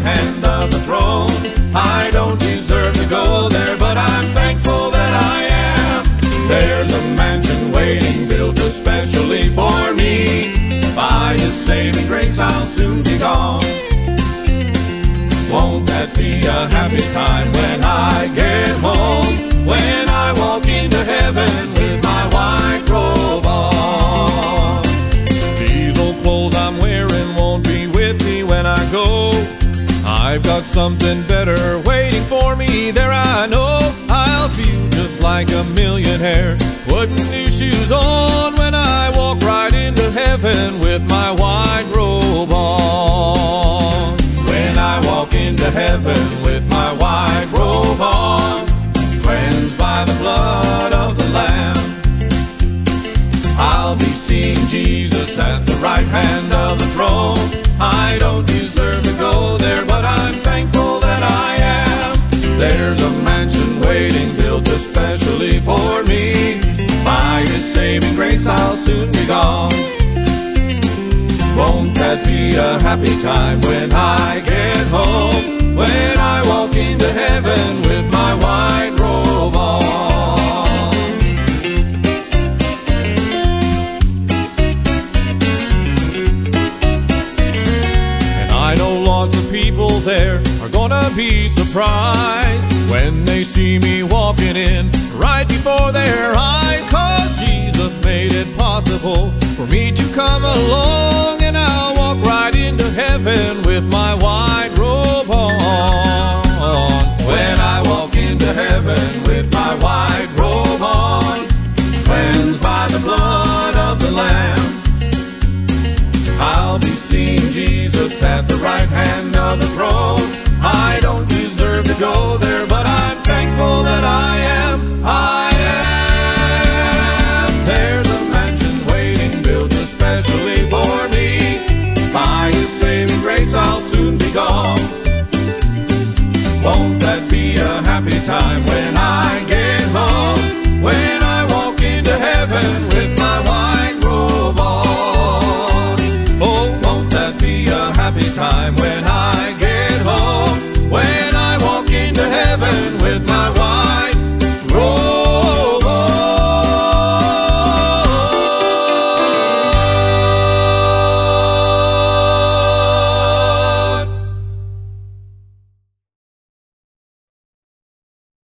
hand of the throne. I don't deserve to go there, but I'm thankful that I am. There's a mansion waiting, built especially for me. By His saving grace I'll soon be gone. Won't that be a happy time when I get home? When I walk into heaven with my white robe on. These old clothes I'm wearing won't be with me when I go. I've got something better waiting for me there, I know. I'll feel just like a millionaire, putting new shoes on when I walk right into heaven with my white robe on. When I walk into heaven with my white robe on, cleansed by the blood of the Lamb, I'll be seeing Jesus at the right hand of the throne. I don't deserve to go there, but I'm thankful that I am. There's a mansion waiting, built especially for me. By His saving grace I'll soon be gone. Won't that be a happy time when I get home? When I walk into heaven with my white robe on. And I know lots of people there are gonna be surprised when they see me walking in right before their eyes. 'Cause Jesus made it possible for me to come along, and I'll walk right into heaven with my wife.